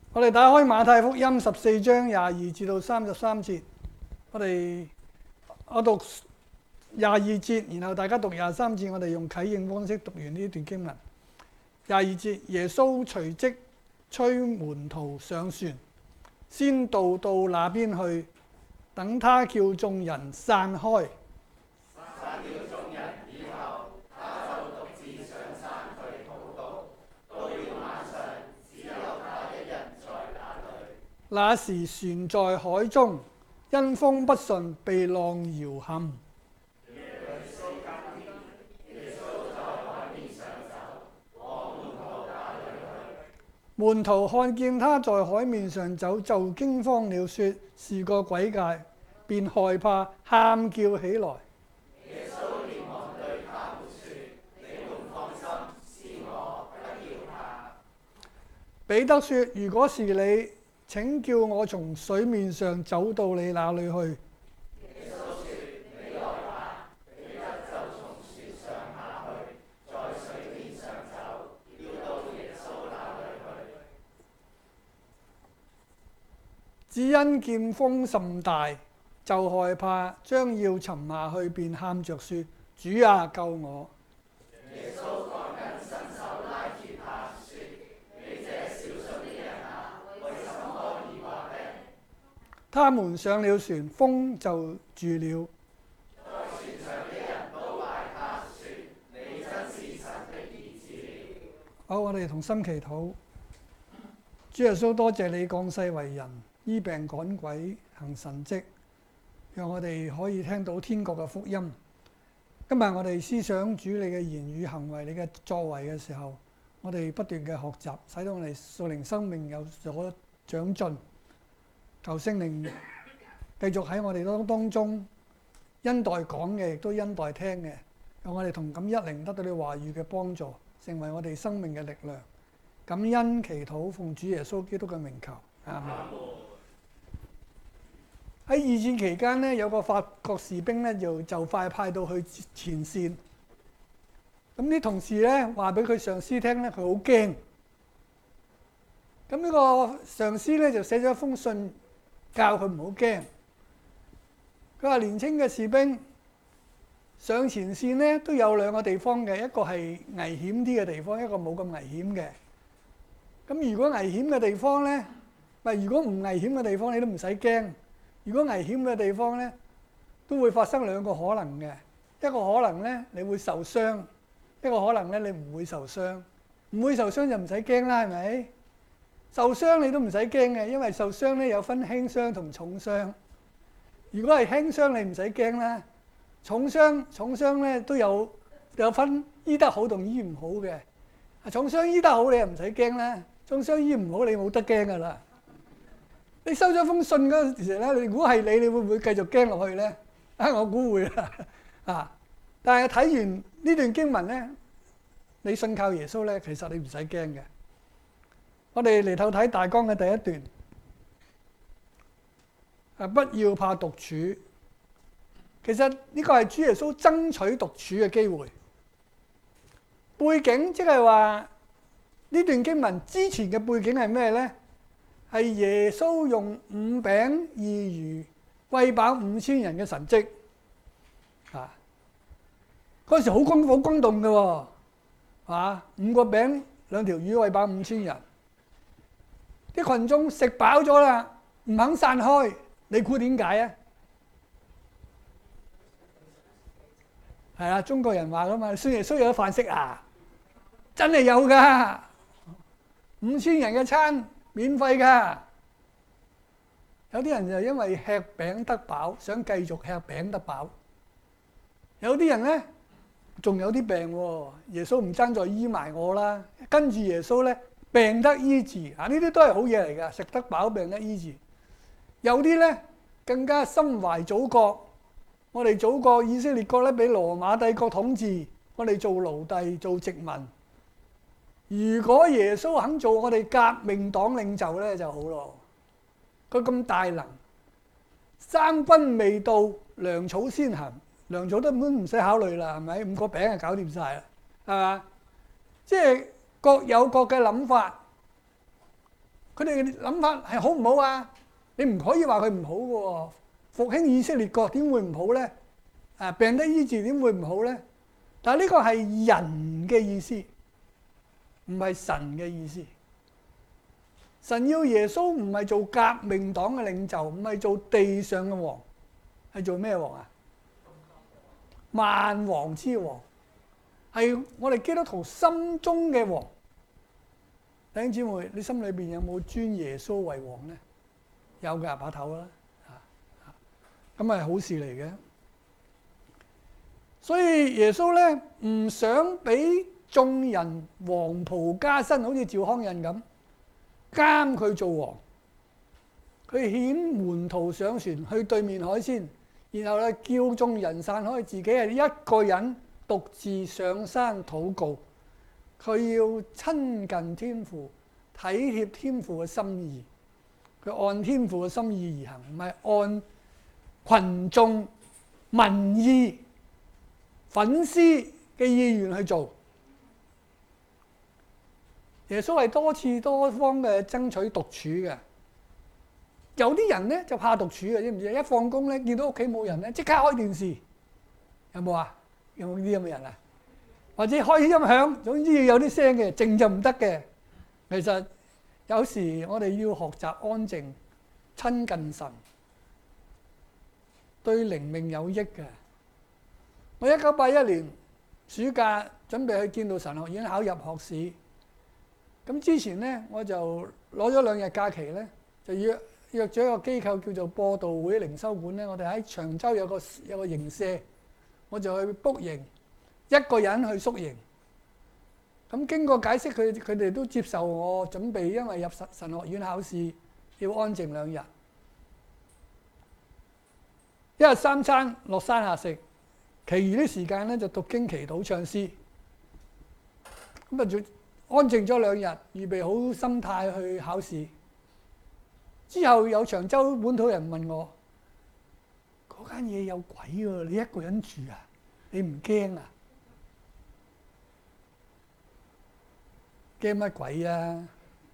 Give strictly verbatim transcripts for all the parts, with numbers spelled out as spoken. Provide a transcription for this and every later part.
我哋打開馬太福音十四章廿二至到三十三節，我哋我讀廿二節，然後大家讀廿三節，我哋用啟應方式讀完呢段經文。廿二節，耶穌隨即催門徒上船，先渡到那邊去，等他叫眾人散開。 散了眾人以後，他就獨自上山去禱告。到了晚上，只有他一人在那裏。 那時船在海中，因風不順，被浪搖撼。門徒看見他在海面上走，就驚慌了，說是個鬼怪，便害怕，喊叫起來。 耶穌連忙對他們說：你們放心，是我，不要怕。 彼得說：如果是你，請叫我從水面上走到你那裏去。 耶穌說：你來吧。彼得就從船上下去，在水面上走，要到耶穌那裏去。 只因見風甚大，就害怕，將要沉下去，便喊着說：主啊，救我！ 耶穌趕緊伸手拉住他，說：你這小信的人啊，為什麼疑惑呢？ 他們上了船，風就住了。 在船上的人都賴他，說：你真是神的兒子。 好，我哋同心祈禱。主耶穌，多謝你降世為人，醫病趕鬼，行神蹟，讓我哋可以聽到天國嘅福音。今日我哋思想主你嘅言語行為，你嘅作為嘅時候，我哋不斷嘅學習，使到我哋屬靈生命有所長進。求聖靈繼續喺我哋當當中，恩待講嘅，亦都恩待聽嘅，讓我哋同感一靈得到你話語嘅幫助，成為我哋生命嘅力量。感恩祈禱，奉主耶穌基督嘅名求，阿們。喺二戰期間咧，有個法國士兵咧，就就快派到去前線。咁啲同事咧話俾佢上司聽咧，佢好驚。咁呢個上司咧就寫咗一封信，教佢唔好驚。佢話年輕嘅士兵上前線咧都有兩個地方嘅，一個係危險啲嘅地方，一個冇咁危險嘅。咁如果危險嘅地方咧，咪如果唔危險嘅地方，你都唔使驚。如果危險嘅地方咧，都會發生兩個可能嘅，一個可能咧你會受傷，一個可能咧你唔會受傷。唔會受傷就唔使驚啦，係咪？受傷你都唔使驚嘅，因為受傷咧有分輕傷同重傷。如果係輕傷，你唔使驚啦。重傷重傷咧都有有分醫得好同醫唔好嘅。重傷醫得好你又唔使驚啦，重傷醫唔好你冇得驚噶啦。你收咗封信嗰陣時咧，你如果係你，你會唔會繼續驚落去咧？啊，我估會啦。啊，但係睇完呢段經文咧，你信靠耶穌咧，其實你唔使驚嘅。我哋嚟透睇大綱嘅第一段，啊，不要怕獨處。其實呢個係主耶穌爭取獨處嘅機會。背景即係話呢段經文之前嘅背景係咩咧？係耶穌用五餅二魚餵飽五千人嘅神蹟。啊，嗰陣時好轟好轟動嘅喎，啊，五個餅兩條魚餵飽五千人，啲群眾食飽咗啦，唔肯散開，你估點解啊？係啊，中國人話噶嘛，信耶穌有飯食啊，真係有噶，五千人嘅餐。免費㗎，有啲人就因為吃餅得飽，想繼續吃餅得飽。有啲人咧，仲有啲病喎，耶穌唔爭在醫埋我啦，跟住耶穌咧病得醫治，啊呢啲都係好嘢嚟㗎，食得飽病得醫治。有啲咧更加心懷祖國，我哋祖國以色列國咧俾羅馬帝國統治，我哋做奴隸做殖民。如果耶穌肯做我哋革命黨領袖咧就好咯，佢咁大能，生軍未到，糧草先行，糧草根本唔使考慮啦，係咪？五個餅就搞掂晒啦，係嘛？即係各有各嘅諗法。 佢哋嘅諗法係好唔好啊？你唔可以話佢唔好嘅喎。復興以色列國點會唔好咧？誒，病得醫治點會唔好咧？但係呢個係人嘅意思，唔係神嘅意思。神要耶穌唔係做革命黨嘅領袖，唔係做地上嘅王，係做咩王啊？萬王之王，係我哋基督徒心中嘅王。弟兄姊妹，你心裏邊有冇尊耶穌為王咧？有㗎，把頭啦，咁係好事嚟嘅。所以耶穌咧唔想俾眾人黃袍加身，好似趙匡胤咁監佢做王。佢遣門徒上船去對面海先，然後咧叫眾人散開，自己係一個人獨自上山禱告。佢要親近天父，體貼天父嘅心意。佢按天父嘅心意而行，唔係按群眾民意、粉絲嘅意願去做。耶穌係多次多方嘅爭取獨處嘅。有啲人咧就怕獨處嘅，知唔知？一放工咧見到屋企冇人咧，即刻開電視。有冇啊？有冇啲咁嘅人啊？或者開音響，總之要有啲聲嘅，靜就唔得嘅。其實有時我哋要學習安靜、親近神，對靈命有益嘅。我一九八一年暑假準備去建道神學院考入學試，咁之前咧我就攞咗兩日假期咧，就約約咗一個機構叫做播道會靈修館咧，我哋喺長洲有個有個營舍，我就去 book 營。一個人去宿營，咁經過解釋，佢佢哋都接受我準備，因為入神神學院考試要安靜兩日，一日三餐落山下食，其餘啲時間咧就讀經祈禱唱詩，咁啊就安靜咗兩日，預備好心態去考試。之後有長洲本土人問我：嗰間嘢有鬼喎，你一個人住啊？你唔驚啊？驚乜鬼啊？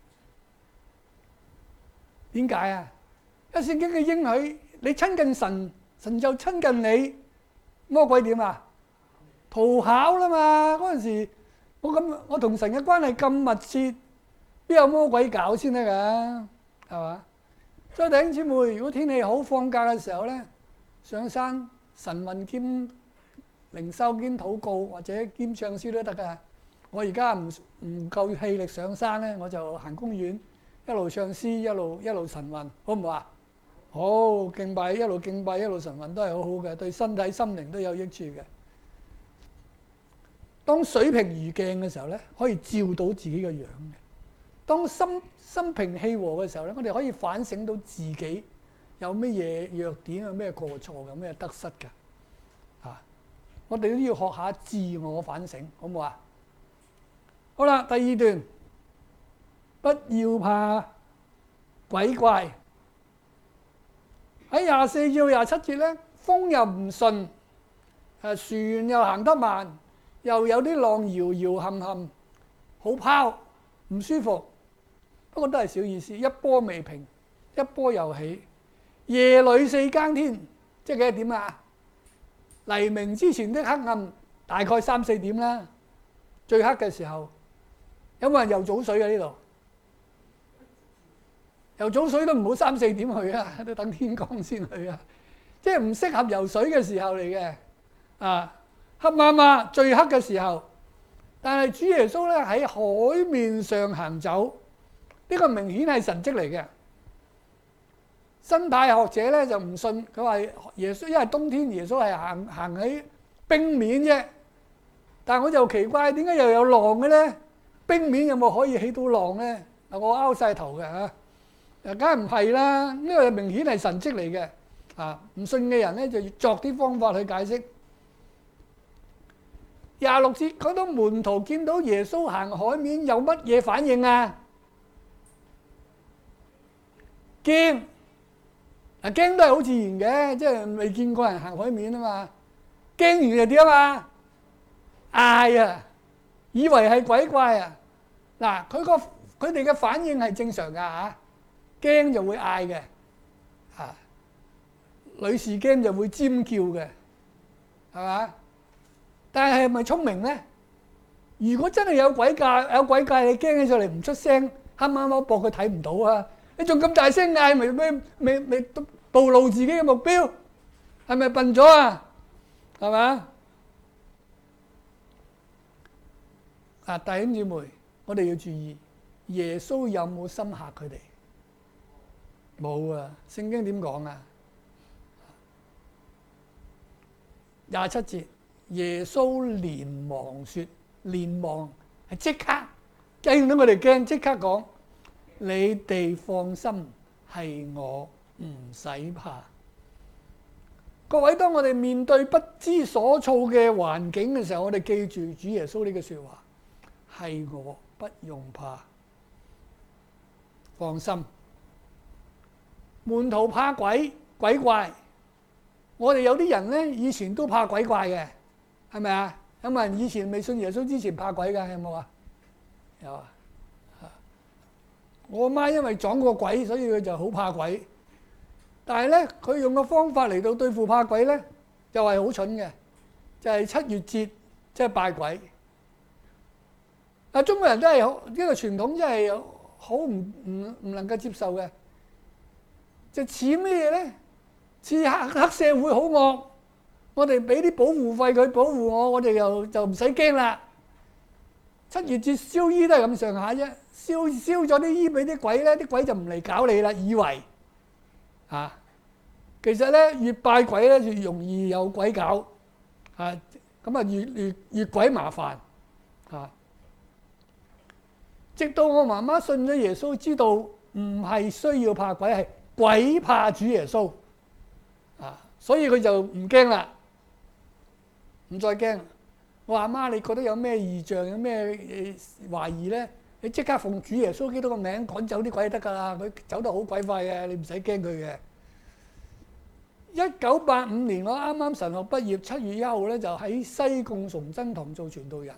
點解啊？因為聖經嘅應許，你親近神，神就親近你。魔鬼點啊？逃跑啦嘛！嗰陣時我咁，我同神嘅關係咁密切，邊有魔鬼搞先得㗎？係嘛？所以弟兄姊妹，如果天氣好，放假嘅時候咧，上山神問兼靈修兼禱告，或者兼唱詩都得㗎。我而家唔唔夠氣力上山咧，我就行公園，一路唱詩，一路一路神運，好唔好啊？好，敬拜，一路敬拜，一路神運都係好好嘅，對身體心靈都有益處嘅。當水平如鏡嘅時候咧，可以照到自己嘅樣嘅。當心心平氣和嘅時候咧，我哋可以反省到自己有乜嘢弱點，有咩過錯，有咩得失嘅。啊，我哋都要學下自我反省，好唔好啊？好啦，第二段，不要怕鬼怪。喺廿四至廿七節咧，風又唔順，誒船又行得慢，又有啲浪搖搖冚冚，好拋，唔舒服。不過都係小意思，一波未平，一波又起。夜裏四更天，即係幾點啊？黎明之前的黑暗，大概三四點啦，最黑嘅時候。有冇人游早水嘅呢度？游早水都唔好三四點去啊，都等天光先去啊！即係唔適合游水嘅時候嚟嘅。啊，黑麻麻最黑嘅時候，但係主耶穌咧喺海面上行走，呢個明顯係神蹟嚟嘅。新派學者咧就唔信，佢話耶穌因為冬天耶穌係行行喺冰面啫，但係我就奇怪點解又有浪嘅咧？冰面有冇可以起到浪咧？嗱，我拗晒頭嘅嚇，誒，梗係唔係啦？呢個明顯係神蹟嚟嘅，啊，唔信嘅人咧就要作啲方法去解釋。廿六節講到門徒見到耶穌行海面有乜嘢反應啊？驚，嗱，驚都係好自然嘅，即係未見過人行海面啊嘛。驚完就點啊嘛？嗌啊！以為係鬼怪啊！嗱，佢個佢哋嘅反應係正常㗎嚇，驚就會嗌嘅，啊，女士驚就會尖叫嘅，係嘛？但係係咪聰明咧？如果真係有鬼界，有鬼界，你驚起上嚟唔出聲，黑貓貓搏佢睇唔到啊！你仲咁大聲嗌，咪咪咪咪暴露自己嘅目標，係咪笨咗啊？係嘛？啊，弟兄姊妹，我哋要注意，耶穌有冇心嚇佢哋？冇啊！聖經點講啊？廿七節，耶穌連忙說，連忙係即刻，見到佢哋驚，即刻講：你哋放心，係我，唔使怕。各位，當我哋面對不知所措嘅環境嘅時候，我哋記住主耶穌呢句說話：係我，不用怕，放心。門徒怕鬼鬼怪，我哋有啲人咧以前都怕鬼怪嘅，係咪啊？有冇人以前未信耶穌之前怕鬼㗎？有冇啊？有啊！我媽因為撞過鬼，所以佢就好怕鬼。但係咧，佢用個方法嚟到對付怕鬼咧，就係好蠢嘅，就係七月節即係拜鬼。啊，中國人都係好呢個傳統，真係好唔唔唔能夠接受嘅。就似咩嘢咧？似黑黑社會好惡，我哋俾啲保護費佢保護我，我哋又就唔使驚啦。七月節燒衣都係咁上下啫，燒燒咗啲衣俾啲鬼咧，啲鬼就唔嚟搞你啦，以為啊，其實咧越拜鬼咧越容易有鬼搞啊，咁啊越越越鬼麻煩啊。直到我媽媽信咗耶穌，知道唔係需要怕鬼，係鬼怕主耶穌啊，所以佢就唔驚啦，唔再驚。我話媽，你覺得有咩異象，有咩懷疑咧？你即刻奉主耶穌基督個名趕走啲鬼就得㗎啦，佢走得好鬼快嘅，你唔使驚佢嘅。一九八五年我啱啱神學畢業，七月一號咧就喺西貢崇真堂做傳道人。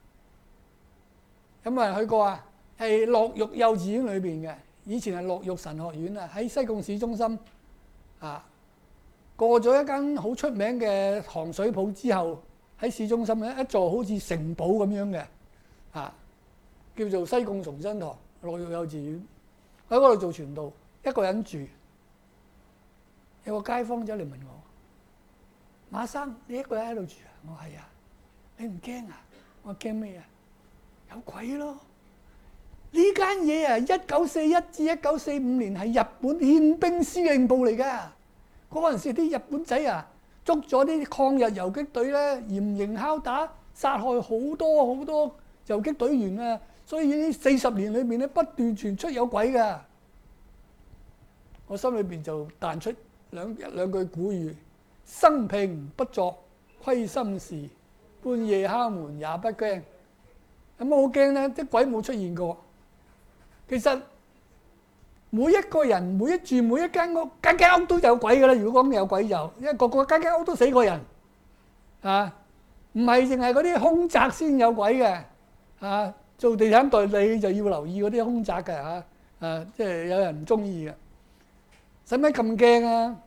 有冇人去過啊？係樂育幼稚園裏邊嘅，以前係樂育神學院啊，喺西貢市中心啊。過咗一間好出名嘅糖水鋪之後，喺市中心咧一座好似城堡咁樣嘅啊，叫做西貢崇真堂樂育幼稚園。喺嗰度做傳道，一個人住。有個街坊走嚟問我：馬生，你一個人喺度住啊？我係啊。你唔驚啊？我驚咩啊？有鬼咯！呢間嘢啊，一九四一至一九四五年係日本憲兵司令部嚟㗎。嗰陣時啲日本仔啊，捉咗啲抗日游擊隊咧，嚴刑拷打，殺害好多好多游擊隊員啊！所以呢四十年裏面咧，不斷傳出有鬼㗎。我心裏邊就彈出兩一兩句古語：生平不作虧心事，半夜敲門也不驚。有冇好驚咧？啲鬼冇出現過。其實每一個人、每一住每一間屋，間間屋都有鬼㗎啦。如果講有鬼就，因為個個間間屋都死過人啊，唔係淨係嗰啲凶宅先有鬼嘅啊。做地產代理就要留意嗰啲凶宅嘅嚇，啊，即係有人唔中意嘅。使唔使咁驚啊？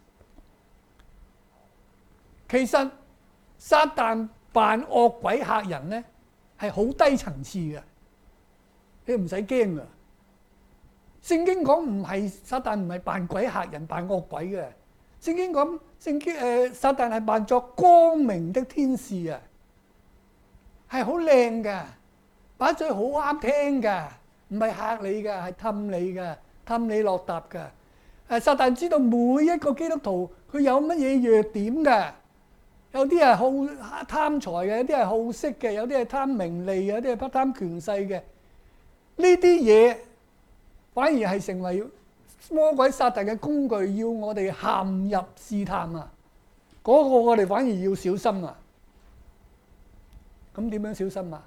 其實撒旦扮惡鬼嚇人咧，係好低層次嘅，你唔使驚噶。聖經講唔係撒旦唔係扮鬼嚇人，扮惡鬼嘅。聖經講聖經誒，撒旦係扮作光明的天使啊，係好靚噶，把嘴好啱聽噶，唔係嚇你噶，係氹你噶，氹你落搭噶。誒，撒旦知道每一個基督徒佢有乜嘢弱點㗎，有啲係好貪財嘅，有啲係好色嘅，有啲係貪名利嘅，有啲係不貪權勢嘅。呢啲嘢反而係成為魔鬼撒旦嘅工具，要我哋陷入試探啊！嗰個我哋反而要小心啊！咁點樣小心啊？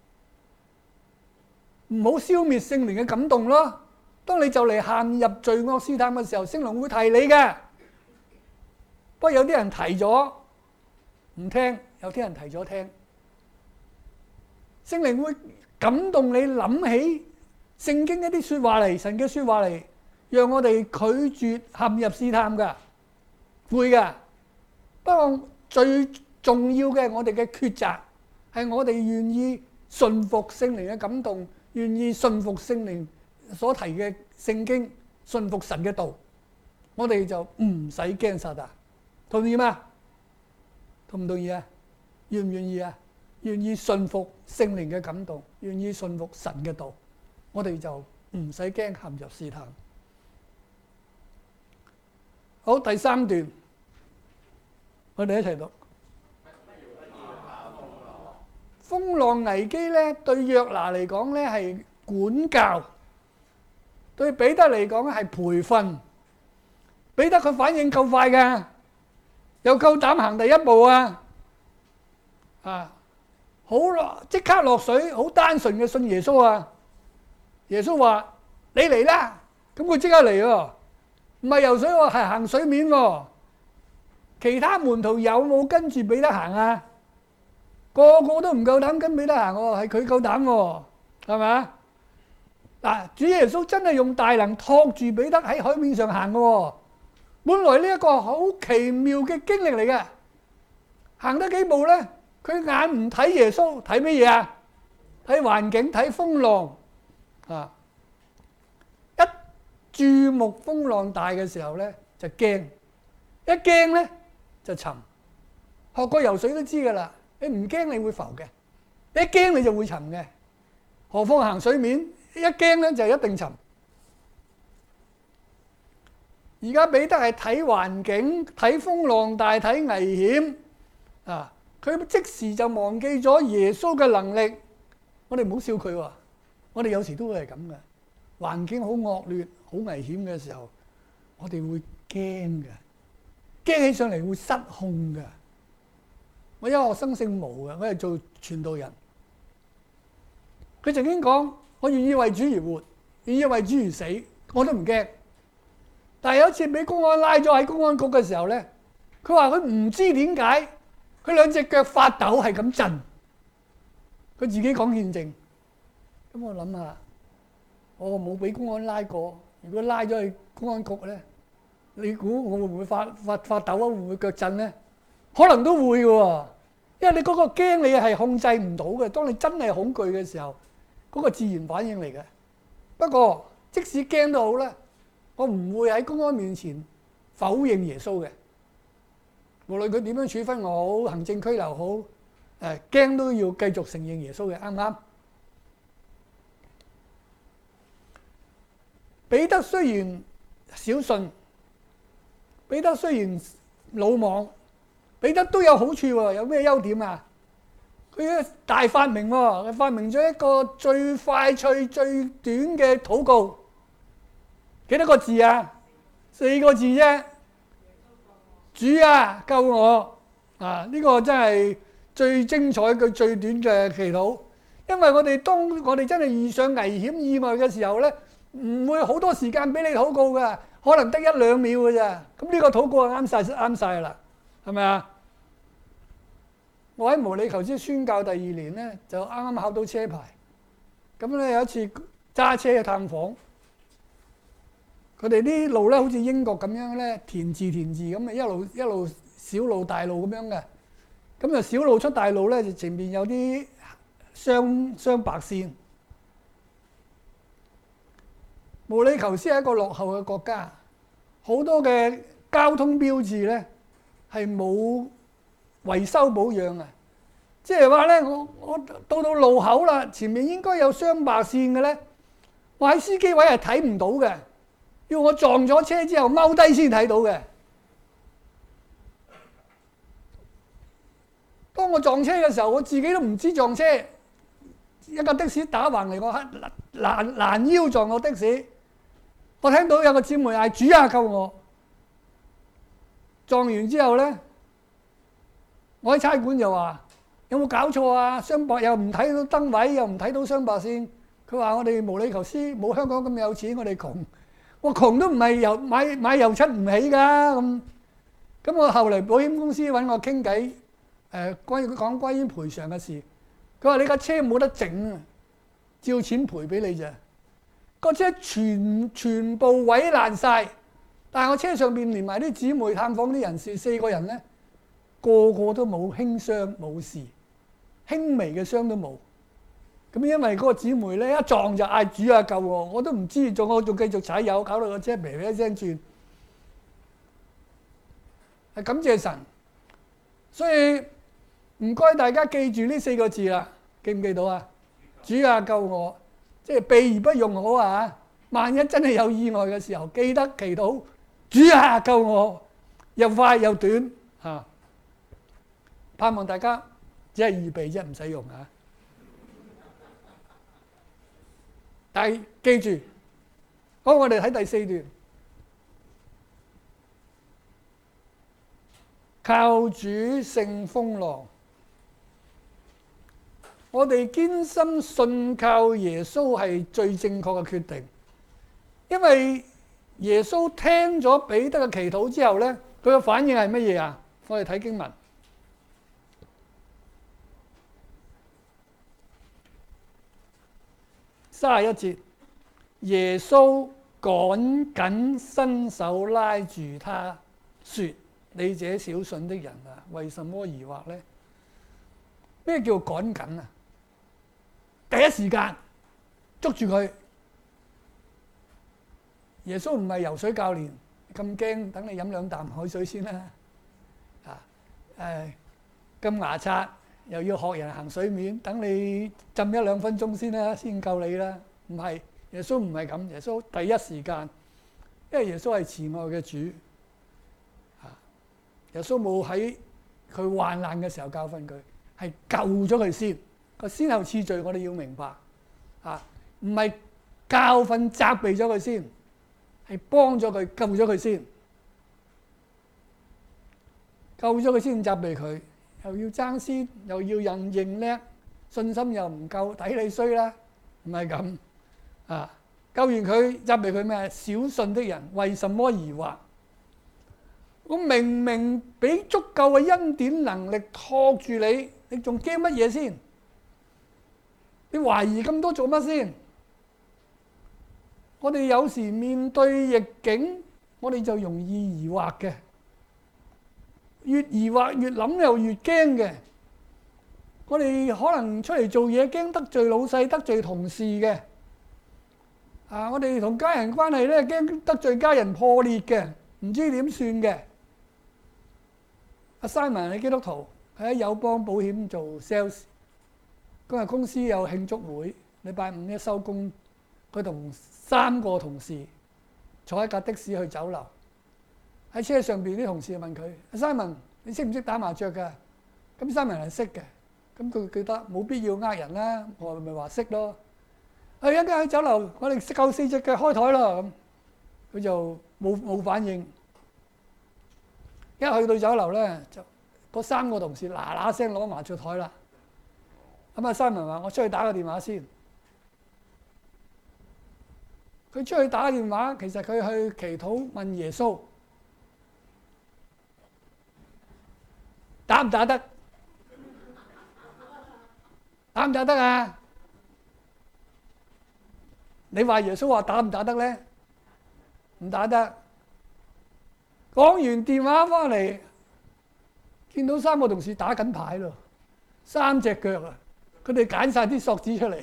唔好消滅聖靈嘅感動咯。當你就嚟陷入罪惡試探嘅時候，聖靈會提你嘅。不過有啲人提咗唔聽，有啲人提咗聽。聖靈會感動你諗起聖經一啲説話嚟，神嘅説話嚟，讓我哋拒絕陷入試探㗎，會㗎。不過最重要嘅，我哋嘅抉擇係我哋願意順服聖靈嘅感動，願意順服聖靈所提嘅聖經，順服神嘅道，我哋就唔使驚撒旦。同意嗎？同唔同意啊？願唔願意啊？願意順服聖靈嘅感動，願意順服神嘅道，我哋就唔使驚陷入試探。好，第三段，我哋一齊讀。風浪危機咧，對約拿嚟講咧係管教，對彼得嚟講係培訓。彼得佢反應夠快㗎，又夠膽行第一步啊！啊，好落即刻落水，好單純嘅信耶穌啊！耶穌話：你嚟啦！咁佢即刻嚟喎，唔係游水喎，係行水面喎。其他門徒有冇跟住彼得行啊？個個都唔夠膽跟彼得行喎，係佢夠膽喎，係咪啊？嗱，主耶穌真係用大能托住彼得喺海面上行嘅喎。本來呢一個好奇妙嘅經歷嚟嘅，行得幾步咧？佢眼唔睇耶穌，睇乜嘢啊？睇環境，睇風浪啊！一注目風浪大嘅時候咧，就驚；一驚咧就沉。學過游水都知㗎啦，你唔驚你會浮嘅，一驚你就會沉嘅。何況行水面，一驚咧就一定沉。而家彼得係睇環境、睇風浪大、睇危險啊！佢即時就忘記咗耶穌嘅能力。我哋唔好笑佢喎，我哋有時都會係咁嘅。環境好惡劣、好危險嘅時候，我哋會驚嘅，驚起上嚟會失控嘅。我有學生姓毛嘅，我係做傳道人。佢曾經講：我願意為主而活，願意為主而死，我都唔驚。但係有一次俾公安拉咗喺公安局嘅時候咧，佢話佢唔知點解，佢兩隻腳發抖係咁震。佢自己講見證。咁我諗下，我冇俾公安拉過。如果拉咗去公安局咧，你估我會唔會發發發抖啊？會唔會腳震咧？可能都會嘅，因為你嗰個驚你係控制唔到嘅。當你真係恐懼嘅時候，嗰個自然反應嚟嘅。不過即使驚都好啦，我唔會喺公安面前否認耶穌嘅。無論佢點樣處分我好，行政拘留好，誒驚都要繼續承認耶穌嘅，啱唔啱？彼得雖然小信，彼得雖然魯莽，彼得都有好處喎。有咩優點啊？佢大發明喎，佢發明咗一個最快脆、最短嘅禱告。幾多個字啊？四個字啫。主啊，救我！啊，呢、這個真係最精彩嘅、最短嘅祈禱。因為我哋當我哋真係遇上危險意外嘅時候咧，唔會好多時間俾你禱告嘅，可能得一兩秒嘅咋。咁呢個禱告係啱晒啱晒啦，係咪啊？我喺毛里求斯宣教第二年咧，就啱啱考到車牌。咁咧有一次揸車去探訪。佢哋啲路咧，好似英國咁樣咧，田字田字咁嘅，一路一路小路大路咁樣嘅。咁就小路出大路咧，就前面有啲雙雙白線。毛里求斯係一個落後嘅國家，好多嘅交通標誌咧係冇維修保養啊！即係話咧，我我到到路口啦，前面應該有雙白線嘅咧，我喺司機位係睇唔到嘅。要我撞咗車之後踎低先睇到嘅。當我撞車嘅時候，我自己都唔知撞車。一架的士打橫嚟，我攔攔腰撞我的士。我聽到有個姊妹嗌：主啊，救我！撞完之後咧，我喺差館就話：有冇搞錯啊？雙白又唔睇到燈位，又唔睇到雙白線。佢話：我哋毛里求斯冇香港咁有錢，我哋窮。我窮都唔係油買買油漆唔起㗎咁，咁我後嚟保險公司揾我傾偈，誒關於講關於賠償嘅事，佢話你架車冇得整啊，照錢賠俾你咋？ 個車全全部毀爛晒，但係我車上邊連埋啲姊妹探訪啲人士四個人咧，個個都冇輕傷冇事，輕微嘅傷都冇。咁因為嗰個姊妹咧一撞就嗌主啊救我，我都唔知，仲我仲繼續踩油，搞到個車嘭嘭一聲轉。係感謝神，所以唔該大家記住呢四個字啦，記唔記到啊？主啊救我，即係備而不用好啊！萬一真係有意外嘅時候，記得祈禱，主啊救我，又快又短嚇。盼望大家只係預備啫，唔使用啊！但係記住，好，我哋睇第四段。靠主勝風浪，我哋堅心信靠耶穌係最正確嘅決定，因為耶穌聽咗彼得嘅祈禱之後咧，佢嘅反應係乜嘢啊？我哋睇經文三十一節，耶穌趕緊伸手拉住他，說：你這小信的人啊，為什麼疑惑呢？咩叫趕緊啊？第一時間捉住佢。耶穌唔係游水教練，咁驚，等你飲兩啖海水先啦。啊，誒，咁牙刷又要學人行水面，等你浸一兩分鐘先啦，先救你啦。唔係，耶穌唔係咁，耶穌第一時間，因為耶穌係慈愛嘅主。耶穌冇喺佢患難嘅時候教訓佢，係救咗佢先。個先後次序我哋要明白，啊，唔係教訓責備咗佢先，係幫咗佢救咗佢先，救咗佢先責備佢，又要爭先，又要人認叻，信心又唔夠，抵你衰啦，唔係咁啊！救完佢責備佢咩？小信的人為什麼疑惑？我明明俾足夠嘅恩典能力托住你，你仲驚乜嘢先？你懷疑咁多做乜先？我哋有時面對逆境，我哋就容易疑惑嘅，越疑惑越諗又越驚嘅。我哋可能出嚟做嘢驚得罪老細、得罪同事嘅。啊，我哋同家人關係咧驚得罪家人破裂嘅，唔知點算嘅。阿 Simon 係基督徒，喺友邦保險做 sales。嗰日公司有慶祝會，禮拜五一收工，佢同三個同事坐一架的士去酒樓。喺車上邊啲同事問佢：阿 Simon，你識唔識打麻雀㗎？咁 Simon 係識嘅，咁佢覺得冇必要呃人啦，我咪話識咯。啊，一間喺酒樓，我哋夠四隻嘅開台咯，咁佢就冇冇反應。一去到酒樓咧，就嗰三個同事嗱嗱聲攞麻雀台啦。咁啊，Simon話：我出去打個電話先。佢出去打電話，其實佢去祈禱問耶穌打唔打得？打唔打得啊？你話耶穌話打唔打得咧？唔打得。講完電話翻嚟，見到三個同事打緊牌咯，三隻腳啊！佢哋揀晒啲索子出嚟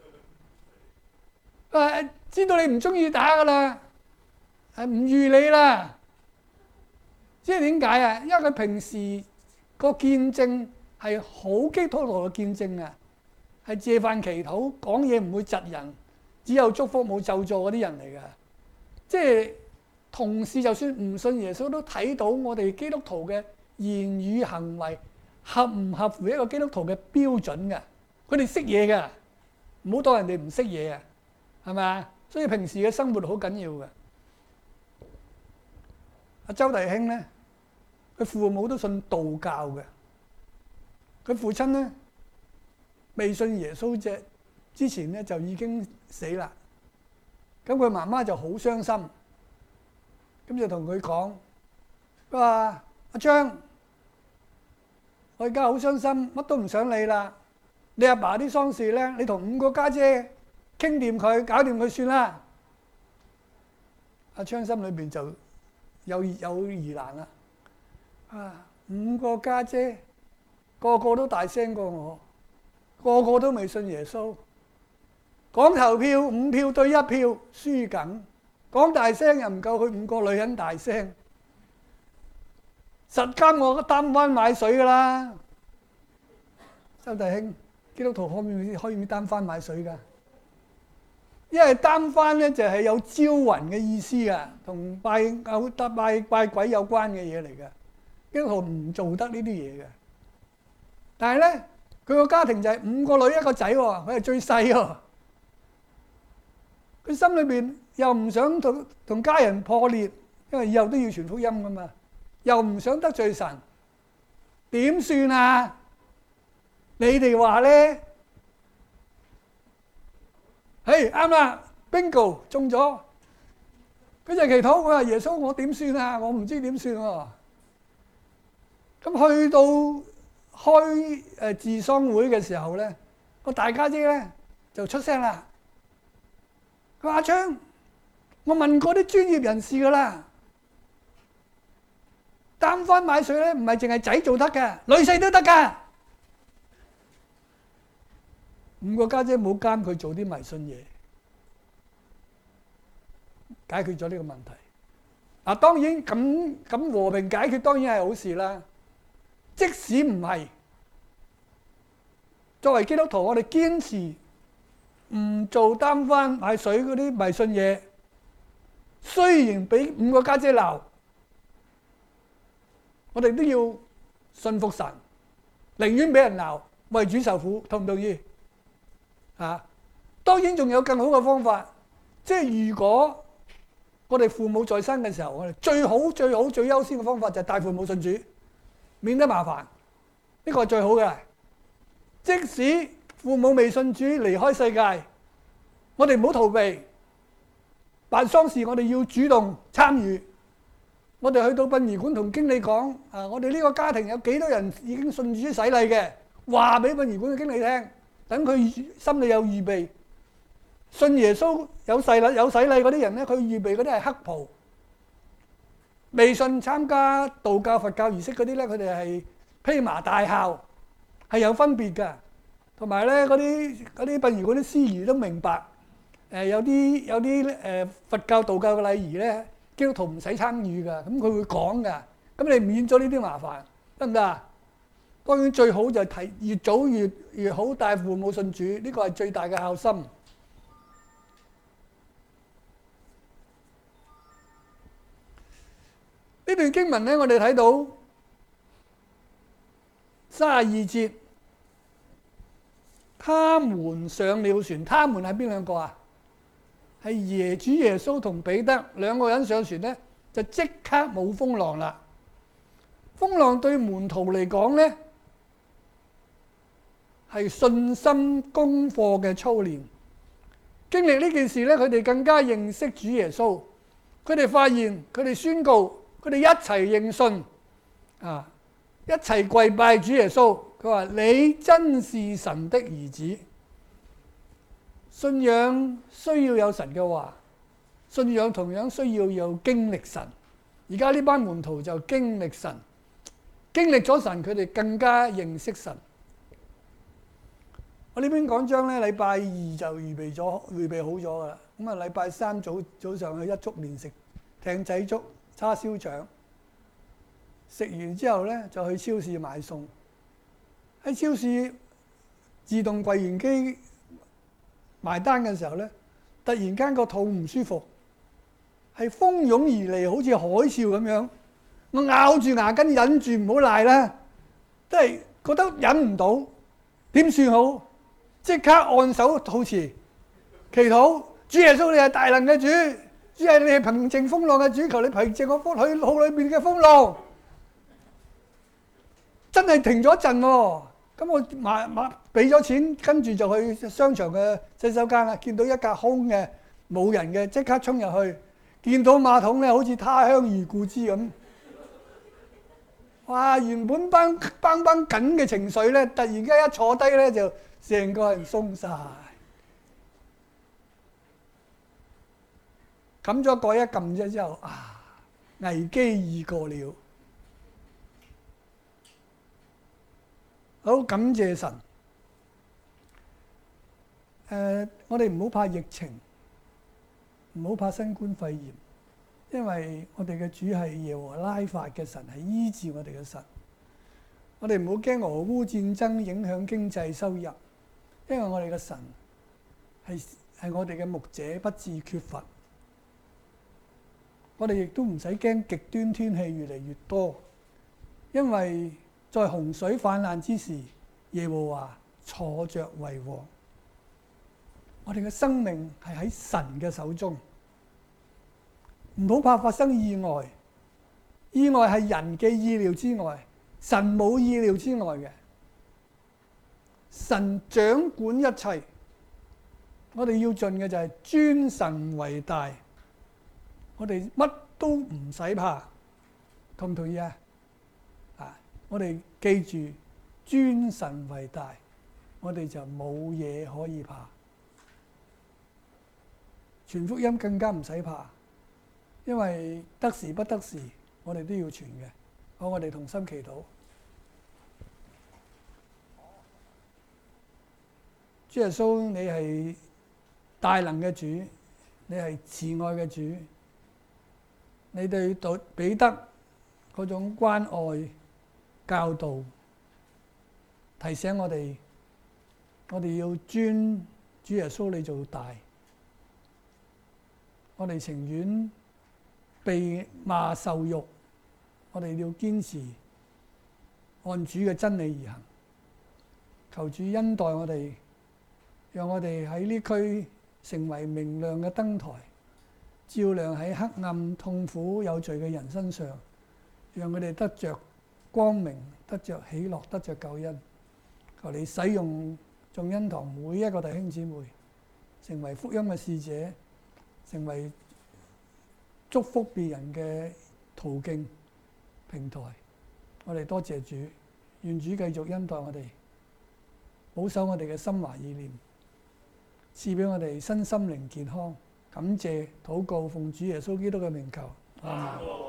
啊！誒，知道你唔中意打噶啦，係唔預你啦。即係點解啊？因為佢平時個見證係好基督徒嘅見證啊，係借飯祈禱，講嘢唔會窒人，只有祝福冇咒詛嗰啲人嚟㗎。即係同事就算唔信耶穌，都睇到我哋基督徒嘅言語行為合唔合乎一個基督徒嘅標準㗎。佢哋識嘢㗎，唔好當人哋唔識嘢啊，係咪啊？所以平時嘅生活好緊要㗎。阿周弟兄咧，佢父母都信道教嘅，佢父親咧未信耶穌啫，之前咧就已經死啦。咁佢媽媽就好傷心，咁就同佢講：佢話阿張，我而家好傷心，乜都唔想理啦。你阿爸啲喪事咧，你同五個家姐傾掂佢，搞掂佢算啦。 阿昌心裏邊就有有疑難啦。啊，五個家姐個個都大聲過我，個個都未信耶穌。講投票五票對一票輸緊，講大聲又唔夠佢五個女人大聲，實監我擔翻買水噶啦。周弟兄，基督徒可唔可以可以擔翻買水噶？因為擔翻咧就係有招魂嘅意思啊，同拜偶拜拜鬼有關嘅嘢嚟嘅。基督徒唔做得呢啲嘢嘅。但係咧，佢個家庭就係五個女一個仔喎，佢係最細喎。佢心裏邊又唔想同同家人破裂，因為以後都要傳福音噶嘛，又唔想得罪神，點算啊？你哋話咧？嘿，啱啦 ，bingo 中咗。佢就祈禱，我話耶穌，我點算啊？我唔知點算喎。咁去到開誒治喪會嘅時候咧，個大家姐咧就出聲啦。佢話阿昌，我問過啲專業人士噶啦，擔幡買水咧唔係淨係仔做得嘅，女婿都得噶。五個家姐冇監佢做啲迷信嘢，解決咗呢個問題。啊，當然咁咁和平解決當然係好事啦。即使唔係，作為基督徒，我哋堅持唔做擔幡買水嗰啲迷信嘢，雖然俾五個家姐鬧，我哋都要信服神，寧願俾人鬧，為主受苦，同唔同意？啊，當然仲有更好嘅方法，即係如果我哋父母在生嘅時候，我哋最好最好最優先嘅方法就係帶父母信主，免得麻煩，呢個係最好嘅。即使父母未信主離開世界，我哋唔好逃避，辦喪事我哋要主動參與。我哋去到殯儀館同經理講：啊，我哋呢個家庭有幾多人已經信主洗禮嘅，話俾殯儀館嘅經理聽。等佢心裏有預備，信耶穌有洗禮有洗禮嗰啲人咧，佢預備嗰啲係黑袍；未信參加道教、佛教儀式嗰啲咧，佢哋係披麻戴孝，係有分別㗎。同埋咧，嗰啲嗰啲殯儀館啲司儀都明白，誒有啲有啲誒佛教、道教嘅禮儀咧，基督徒唔使參與㗎，咁佢會講㗎，咁你免咗呢啲麻煩，得唔得啊？當然最好就係提越早越越好帶父母信主，呢個係最大嘅孝心。呢段經文咧，我哋睇到三十二節，他們上了船，他們係邊兩個啊？係耶主耶穌同彼得兩個人上船咧，就即刻冇風浪啦。風浪對門徒嚟講咧，係信心功課嘅操練。經歷呢件事咧，佢哋更加認識主耶穌。佢哋發現，佢哋宣告，佢哋一齊認信，啊，一齊跪拜主耶穌。佢話：你真是神的兒子。信仰需要有神嘅話，信仰同樣需要有經歷神。而家呢班門徒就經歷神，經歷咗神，佢哋更加認識神。我呢篇講章咧，禮拜二就預備咗，預備好咗噶啦。咁啊，禮拜三早早上去一粥麵食艇仔粥、叉燒腸，食完之後咧就去超市買餸。喺超市自動櫃員機埋單嘅時候咧，突然間個肚唔舒服，係蜂擁而嚟，好似海嘯咁樣。我咬住牙根忍住唔好賴啦，真係覺得忍唔到，點算好？即刻按手禱詞，祈禱，主耶穌你係大能嘅主，主係你係平靜風浪嘅主，求你平靜我腹裏肚裏邊嘅風浪。真係停咗一陣喎，咁我買買俾咗錢，跟住就去商場嘅洗手間啦。見到一架空嘅冇人嘅，即刻衝入去，見到馬桶咧好似他鄉遇故知咁。哇！原本繃繃繃緊嘅情緒咧，突然間一坐低咧就〜成個人鬆晒。 冚咗蓋一撳咗之後，啊，危機已過了。好，感謝神。誒、呃，我哋唔好怕疫情，唔好怕新冠肺炎，因為我哋嘅主係耶和拉法嘅神，係醫治我哋嘅神。我哋唔好驚俄烏戰爭影響經濟收入，因為我哋嘅神係係我哋嘅牧者，不致缺乏。我哋亦都唔使驚極端天氣越嚟越多，因為在洪水泛濫之時，耶和華坐着為王。我哋嘅生命係喺神嘅手中，唔好怕發生意外。意外係人嘅意料之外，神冇意料之外嘅。神掌管一切，我哋要盡嘅就係尊神為大。我哋乜都唔使怕，同唔同意啊？啊！我哋記住尊神為大，我哋就冇嘢可以怕。傳福音更加唔使怕，因為得時不得時，我哋都要傳嘅。好，我哋同心祈禱。主耶穌，你係大能嘅主，你係慈愛嘅主。你對彼得嗰種關愛教導，提醒我哋，我哋要尊主耶穌你做大。我哋情願被罵受辱，我哋要堅持按主嘅真理而行。求主恩待我哋，讓我哋喺呢區成為明亮嘅燈台，照亮喺黑暗、痛苦、有罪嘅人身上，讓佢哋得着光明、得着喜樂、得着救恩。求你使用眾恩堂每一個弟兄姊妹，成為福音嘅使者，成為祝福別人嘅途徑平台。我哋多謝主，願主繼續恩待我哋，保守我哋嘅心懷意念，賜俾我哋身心靈健康。感謝禱告，奉主耶穌基督嘅名求。阿們。